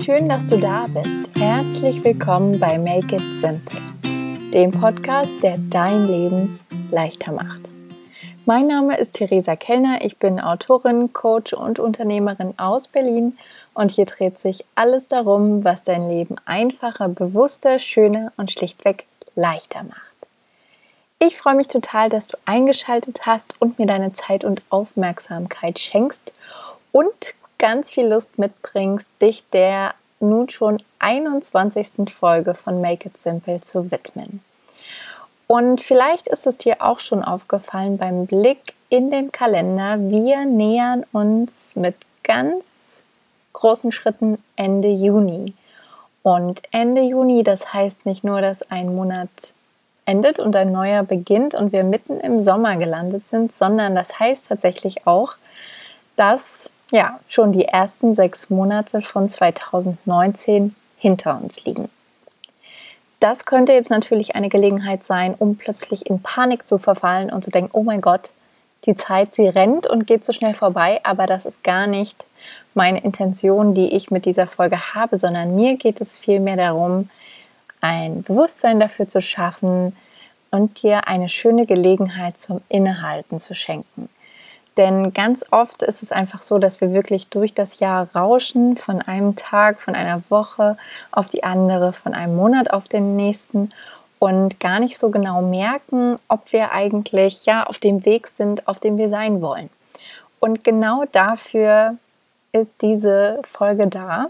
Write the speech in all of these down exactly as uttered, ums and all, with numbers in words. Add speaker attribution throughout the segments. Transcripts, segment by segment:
Speaker 1: schön, dass du da bist. Herzlich willkommen bei Make It Simple, dem Podcast, der dein Leben leichter macht. Mein Name ist Theresa Kellner, ich bin Autorin, Coach und Unternehmerin aus Berlin und hier dreht sich alles darum, was dein Leben einfacher, bewusster, schöner und schlichtweg leichter macht. Ich freue mich total, dass du eingeschaltet hast und mir deine Zeit und Aufmerksamkeit schenkst und ganz viel Lust mitbringst, dich der nun schon einundzwanzigsten Folge von Make It Simple zu widmen. Und vielleicht ist es dir auch schon aufgefallen beim Blick in den Kalender, wir nähern uns mit ganz großen Schritten Ende Juni. Und Ende Juni, das heißt nicht nur, dass ein Monat endet und ein neuer beginnt und wir mitten im Sommer gelandet sind, sondern das heißt tatsächlich auch, dass ja schon die ersten sechs Monate von zweitausendneunzehn hinter uns liegen. Das könnte jetzt natürlich eine Gelegenheit sein, um plötzlich in Panik zu verfallen und zu denken, oh mein Gott, die Zeit, sie rennt und geht so schnell vorbei, aber das ist gar nicht meine Intention, die ich mit dieser Folge habe, sondern mir geht es vielmehr darum, ein Bewusstsein dafür zu schaffen und dir eine schöne Gelegenheit zum Innehalten zu schenken. Denn ganz oft ist es einfach so, dass wir wirklich durch das Jahr rauschen, von einem Tag, von einer Woche auf die andere, von einem Monat auf den nächsten und gar nicht so genau merken, ob wir eigentlich ja auf dem Weg sind, auf dem wir sein wollen. Und genau dafür ist diese Folge da.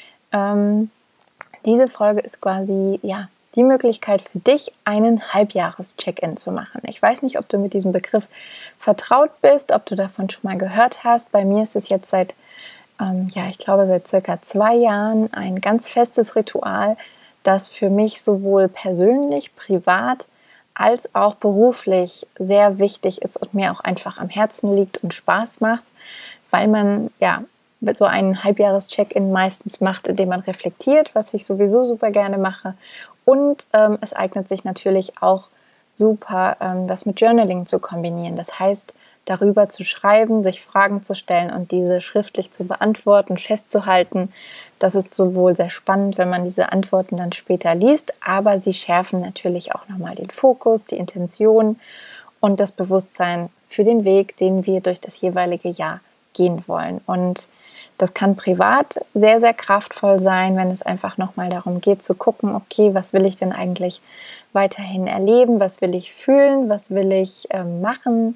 Speaker 1: Ähm, diese Folge ist quasi ja die Möglichkeit für dich, einen Halbjahres-Check-in zu machen. Ich weiß nicht, ob du mit diesem Begriff vertraut bist, ob du davon schon mal gehört hast. Bei mir ist es jetzt seit, ähm, ja, ich glaube seit circa zwei Jahren ein ganz festes Ritual, das für mich sowohl persönlich, privat als auch beruflich sehr wichtig ist und mir auch einfach am Herzen liegt und Spaß macht, weil man ja so einen Halbjahres-Check-in meistens macht, indem man reflektiert, was ich sowieso super gerne mache. Und ähm, es eignet sich natürlich auch super, ähm, das mit Journaling zu kombinieren. Das heißt, darüber zu schreiben, sich Fragen zu stellen und diese schriftlich zu beantworten, festzuhalten. Das ist sowohl sehr spannend, wenn man diese Antworten dann später liest, aber sie schärfen natürlich auch nochmal den Fokus, die Intention und das Bewusstsein für den Weg, den wir durch das jeweilige Jahr gehen wollen. Und das kann privat sehr, sehr kraftvoll sein, wenn es einfach nochmal darum geht zu gucken, okay, was will ich denn eigentlich weiterhin erleben, was will ich fühlen, was will ich äh, machen,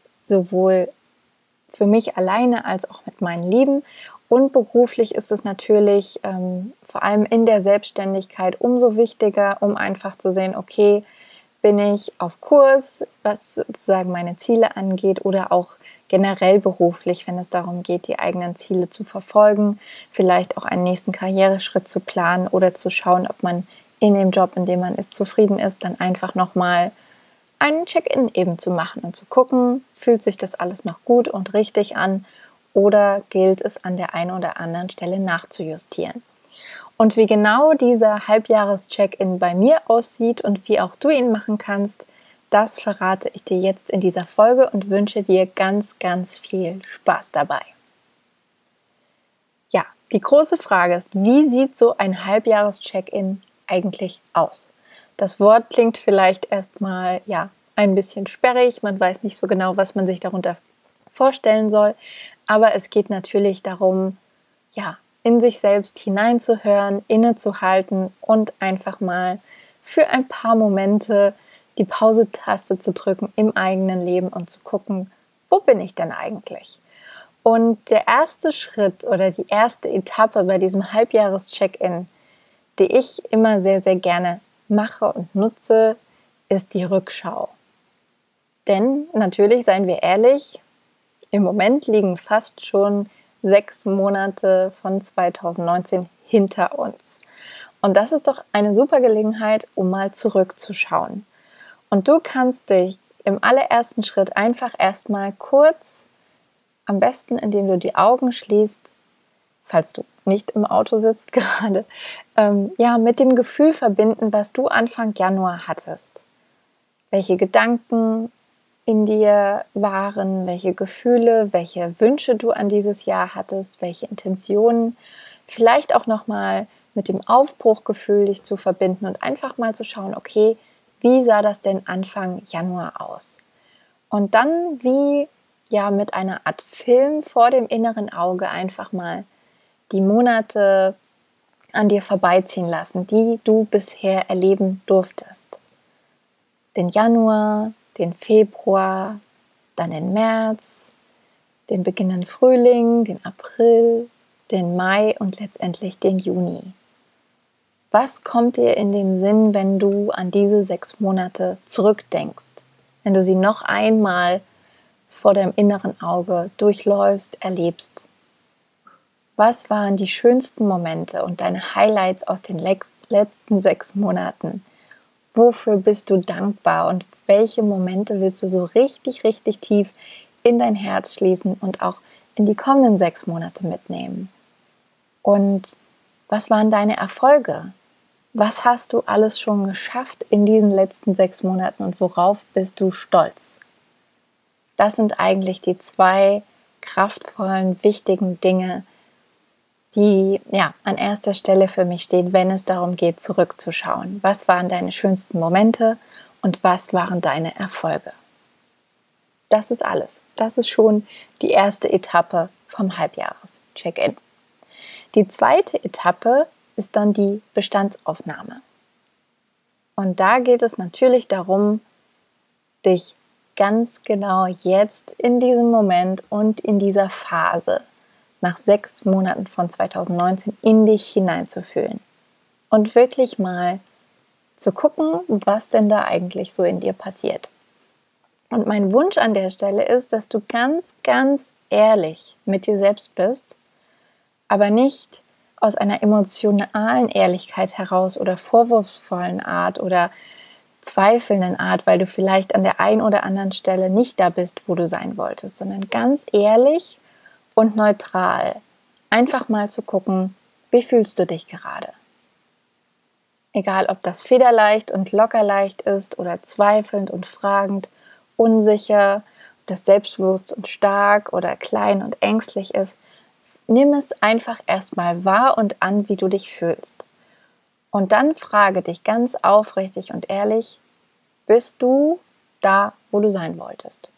Speaker 1: sowohl für mich alleine als auch mit meinen Lieben. Und beruflich ist es natürlich ähm, vor allem in der Selbstständigkeit umso wichtiger, um einfach zu sehen, okay, bin ich auf Kurs, was sozusagen meine Ziele angeht oder auch generell beruflich, wenn es darum geht, die eigenen Ziele zu verfolgen, vielleicht auch einen nächsten Karriereschritt zu planen oder zu schauen, ob man in dem Job, in dem man ist, zufrieden ist, dann einfach nochmal einen Check-in eben zu machen und zu gucken, fühlt sich das alles noch gut und richtig an oder gilt es an der einen oder anderen Stelle nachzujustieren. Und wie genau dieser Halbjahres-Check-in bei mir aussieht und wie auch du ihn machen kannst, das verrate ich dir jetzt in dieser Folge und wünsche dir ganz, ganz viel Spaß dabei. Ja, die große Frage ist, wie sieht so ein Halbjahres-Check-in eigentlich aus? Das Wort klingt vielleicht erstmal ja, ein bisschen sperrig, man weiß nicht so genau, was man sich darunter vorstellen soll, aber es geht natürlich darum, ja, in sich selbst hineinzuhören, innezuhalten und einfach mal für ein paar Momente die Pause-Taste zu drücken im eigenen Leben und zu gucken, wo bin ich denn eigentlich? Und der erste Schritt oder die erste Etappe bei diesem Halbjahres-Check-in, die ich immer sehr, sehr gerne mache und nutze, ist die Rückschau. Denn natürlich, seien wir ehrlich, im Moment liegen fast schon sechs Monate von zweitausendneunzehn hinter uns. Und das ist doch eine super Gelegenheit, um mal zurückzuschauen. Und du kannst dich im allerersten Schritt einfach erstmal kurz, am besten indem du die Augen schließt, falls du nicht im Auto sitzt gerade, ähm, ja, mit dem Gefühl verbinden, was du Anfang Januar hattest. Welche Gedanken in dir waren, welche Gefühle, welche Wünsche du an dieses Jahr hattest, welche Intentionen, vielleicht auch nochmal mit dem Aufbruchgefühl dich zu verbinden und einfach mal zu schauen, okay, wie sah das denn Anfang Januar aus? Und dann wie ja mit einer Art Film vor dem inneren Auge einfach mal die Monate an dir vorbeiziehen lassen, die du bisher erleben durftest. Den Januar, den Februar, dann den März, den beginnenden Frühling, den April, den Mai und letztendlich den Juni. Was kommt dir in den Sinn, wenn du an diese sechs Monate zurückdenkst? Wenn du sie noch einmal vor deinem inneren Auge durchläufst, erlebst? Was waren die schönsten Momente und deine Highlights aus den letzten sechs Monaten? Wofür bist du dankbar und welche Momente willst du so richtig, richtig tief in dein Herz schließen und auch in die kommenden sechs Monate mitnehmen? Und was waren deine Erfolge? Was hast du alles schon geschafft in diesen letzten sechs Monaten und worauf bist du stolz? Das sind eigentlich die zwei kraftvollen, wichtigen Dinge, die ja an erster Stelle für mich stehen, wenn es darum geht, zurückzuschauen. Was waren deine schönsten Momente und was waren deine Erfolge? Das ist alles. Das ist schon die erste Etappe vom Halbjahres-Check-in. Die zweite Etappe ist dann die Bestandsaufnahme. Und da geht es natürlich darum, dich ganz genau jetzt in diesem Moment und in dieser Phase nach sechs Monaten von zweitausendneunzehn in dich hineinzufühlen und wirklich mal zu gucken, was denn da eigentlich so in dir passiert. Und mein Wunsch an der Stelle ist, dass du ganz, ganz ehrlich mit dir selbst bist, aber nicht aus einer emotionalen Ehrlichkeit heraus oder vorwurfsvollen Art oder zweifelnden Art, weil du vielleicht an der einen oder anderen Stelle nicht da bist, wo du sein wolltest, sondern ganz ehrlich und neutral. Einfach mal zu gucken, wie fühlst du dich gerade? Egal, ob das federleicht und lockerleicht ist oder zweifelnd und fragend, unsicher, ob das selbstbewusst und stark oder klein und ängstlich ist. Nimm es einfach erstmal wahr und an, wie du dich fühlst. Und dann frage dich ganz aufrichtig und ehrlich, bist du da, wo du sein wolltest?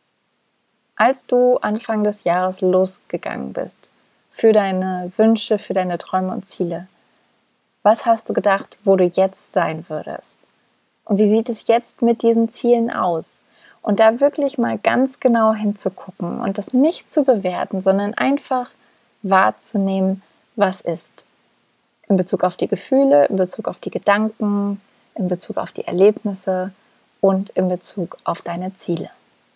Speaker 1: Als du Anfang des Jahres losgegangen bist, für deine Wünsche, für deine Träume und Ziele, was hast du gedacht, wo du jetzt sein würdest? Und wie sieht es jetzt mit diesen Zielen aus? Und da wirklich mal ganz genau hinzugucken und das nicht zu bewerten, sondern einfach wahrzunehmen, was ist. In Bezug auf die Gefühle, in Bezug auf die Gedanken, in Bezug auf die Erlebnisse und in Bezug auf deine Ziele.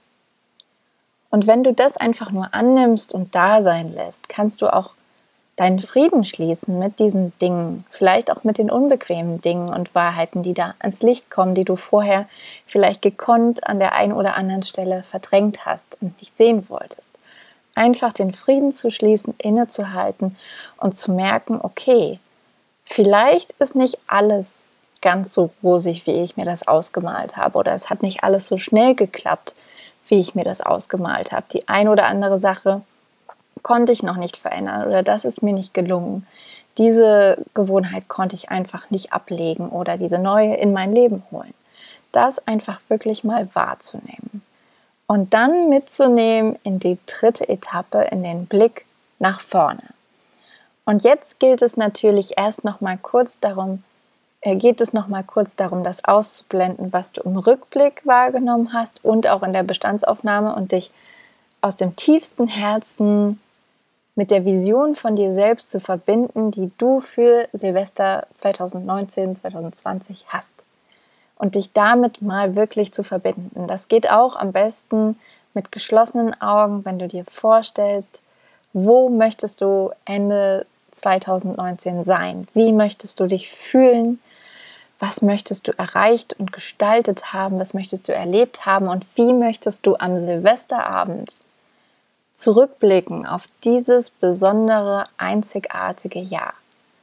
Speaker 1: Und wenn du das einfach nur annimmst und da sein lässt, kannst du auch deinen Frieden schließen mit diesen Dingen, vielleicht auch mit den unbequemen Dingen und Wahrheiten, die da ans Licht kommen, die du vorher vielleicht gekonnt an der einen oder anderen Stelle verdrängt hast und nicht sehen wolltest. Einfach den Frieden zu schließen, innezuhalten und zu merken, okay, vielleicht ist nicht alles ganz so rosig, wie ich mir das ausgemalt habe, oder es hat nicht alles so schnell geklappt, wie ich mir das ausgemalt habe. Die ein oder andere Sache konnte ich noch nicht verändern oder das ist mir nicht gelungen. Diese Gewohnheit konnte ich einfach nicht ablegen oder diese neue in mein Leben holen. Das einfach wirklich mal wahrzunehmen. Und dann mitzunehmen in die dritte Etappe, in den Blick nach vorne. Und jetzt gilt es natürlich erst noch mal kurz darum, äh, geht es noch mal kurz darum, das auszublenden, was du im Rückblick wahrgenommen hast und auch in der Bestandsaufnahme und dich aus dem tiefsten Herzen mit der Vision von dir selbst zu verbinden, die du für Silvester zweitausendneunzehn, zweitausendzwanzig hast. Und dich damit mal wirklich zu verbinden. Das geht auch am besten mit geschlossenen Augen, wenn du dir vorstellst, wo möchtest du Ende zweitausendneunzehn sein? Wie möchtest du dich fühlen? Was möchtest du erreicht und gestaltet haben? Was möchtest du erlebt haben? Und wie möchtest du am Silvesterabend zurückblicken auf dieses besondere, einzigartige Jahr?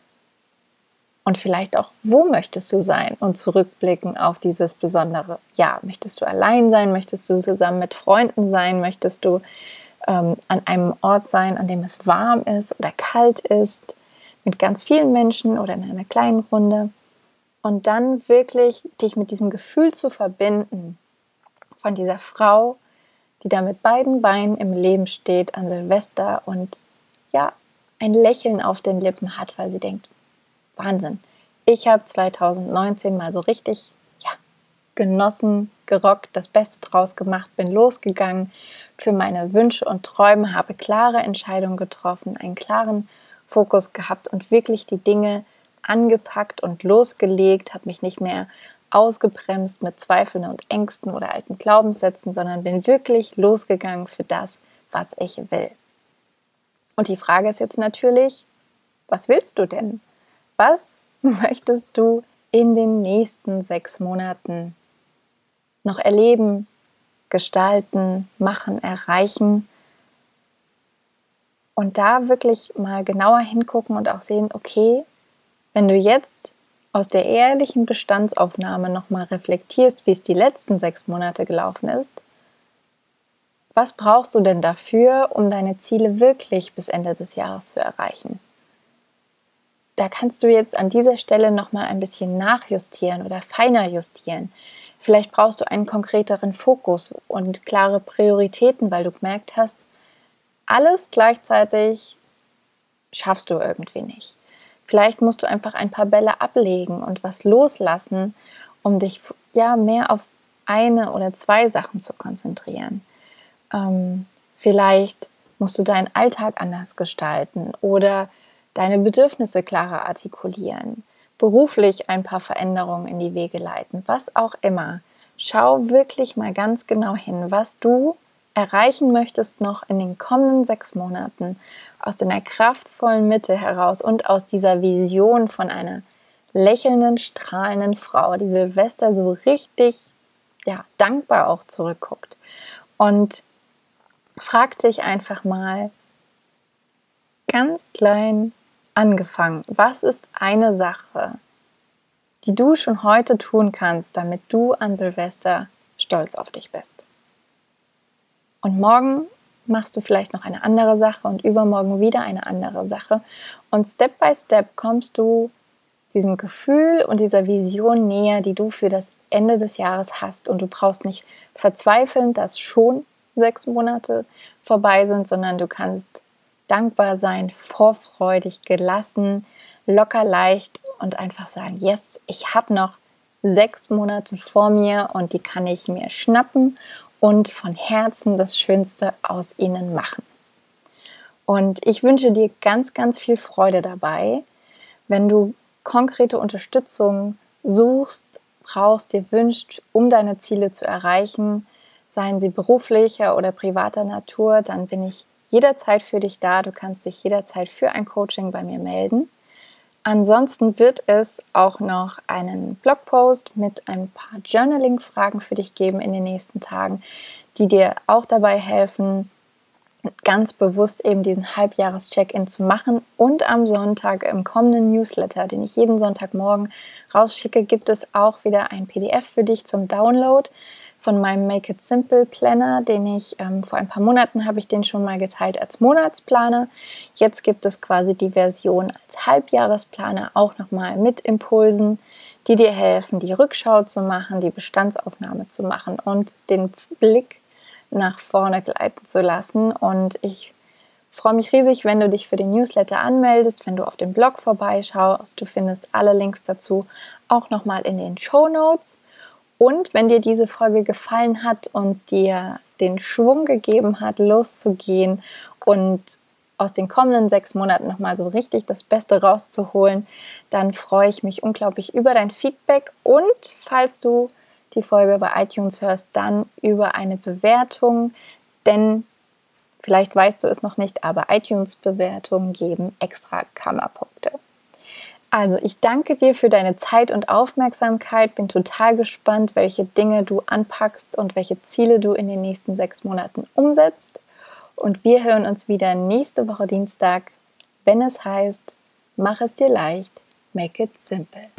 Speaker 1: Und vielleicht auch, wo möchtest du sein und zurückblicken auf dieses besondere Jahr? Möchtest du allein sein? Möchtest du zusammen mit Freunden sein? Möchtest du ähm, an einem Ort sein, an dem es warm ist oder kalt ist? mit ganz vielen Menschen oder in einer kleinen Runde. Und dann wirklich dich mit diesem Gefühl zu verbinden von dieser Frau, die da mit beiden Beinen im Leben steht an Silvester und ja, ein Lächeln auf den Lippen hat, weil sie denkt, Wahnsinn, ich habe zwanzig neunzehn mal so richtig ja, genossen, gerockt, das Beste draus gemacht, bin losgegangen für meine Wünsche und Träume, habe klare Entscheidungen getroffen, einen klaren Fokus gehabt und wirklich die Dinge angepackt und losgelegt, habe mich nicht mehr ausgebremst mit Zweifeln und Ängsten oder alten Glaubenssätzen, sondern bin wirklich losgegangen für das, was ich will. Und die Frage ist jetzt natürlich, was willst du denn? Was möchtest du in den nächsten sechs Monaten noch erleben, gestalten, machen, erreichen? Und da wirklich mal genauer hingucken und auch sehen, okay, wenn du jetzt aus der ehrlichen Bestandsaufnahme nochmal reflektierst, wie es die letzten sechs Monate gelaufen ist, was brauchst du denn dafür, um deine Ziele wirklich bis Ende des Jahres zu erreichen? Da kannst du jetzt an dieser Stelle nochmal ein bisschen nachjustieren oder feiner justieren. Vielleicht brauchst du einen konkreteren Fokus und klare Prioritäten, weil du gemerkt hast, alles gleichzeitig schaffst du irgendwie nicht. Vielleicht musst du einfach ein paar Bälle ablegen und was loslassen, um dich ja mehr auf eine oder zwei Sachen zu konzentrieren. Ähm, vielleicht musst du deinen Alltag anders gestalten oder deine Bedürfnisse klarer artikulieren, beruflich ein paar Veränderungen in die Wege leiten, was auch immer. Schau wirklich mal ganz genau hin, was du erreichen möchtest noch in den kommenden sechs Monaten aus deiner kraftvollen Mitte heraus und aus dieser Vision von einer lächelnden, strahlenden Frau, die Silvester so richtig ja, dankbar auch zurückguckt. Und frag dich einfach mal ganz klein angefangen, was ist eine Sache, die du schon heute tun kannst, damit du an Silvester stolz auf dich bist? Und morgen machst du vielleicht noch eine andere Sache und übermorgen wieder eine andere Sache. Und Step by Step kommst du diesem Gefühl und dieser Vision näher, die du für das Ende des Jahres hast. Und du brauchst nicht verzweifeln, dass schon sechs Monate vorbei sind, sondern du kannst dankbar sein, vorfreudig, gelassen, locker leicht und einfach sagen, yes, ich habe noch sechs Monate vor mir und die kann ich mir schnappen und von Herzen das Schönste aus ihnen machen. Und ich wünsche dir ganz, ganz viel Freude dabei. Wenn du konkrete Unterstützung suchst, brauchst, dir wünscht, um deine Ziele zu erreichen, seien sie beruflicher oder privater Natur, dann bin ich jederzeit für dich da. Du kannst dich jederzeit für ein Coaching bei mir melden. Ansonsten wird es auch noch einen Blogpost mit ein paar Journaling-Fragen für dich geben in den nächsten Tagen, die dir auch dabei helfen, ganz bewusst eben diesen Halbjahres-Check-In zu machen. Und am Sonntag im kommenden Newsletter, den ich jeden Sonntagmorgen rausschicke, gibt es auch wieder ein P D F für dich zum Download von meinem Make It Simple Planner, den ich ähm, vor ein paar Monaten habe ich den schon mal geteilt als Monatsplaner. Jetzt gibt es quasi die Version als Halbjahresplaner auch nochmal mit Impulsen, die dir helfen, die Rückschau zu machen, die Bestandsaufnahme zu machen und den Blick nach vorne gleiten zu lassen. Und ich freue mich riesig, wenn du dich für den Newsletter anmeldest, wenn du auf dem Blog vorbeischaust. Du findest alle Links dazu auch nochmal in den Shownotes. Und wenn dir diese Folge gefallen hat und dir den Schwung gegeben hat, loszugehen und aus den kommenden sechs Monaten nochmal so richtig das Beste rauszuholen, dann freue ich mich unglaublich über dein Feedback und falls du die Folge bei iTunes hörst, dann über eine Bewertung, denn vielleicht weißt du es noch nicht, aber iTunes-Bewertungen geben extra Kammerpunkte. Also ich danke dir für deine Zeit und Aufmerksamkeit, bin total gespannt, welche Dinge du anpackst und welche Ziele du in den nächsten sechs Monaten umsetzt. Und wir hören uns wieder nächste Woche Dienstag, wenn es heißt, mach es dir leicht, make it simple.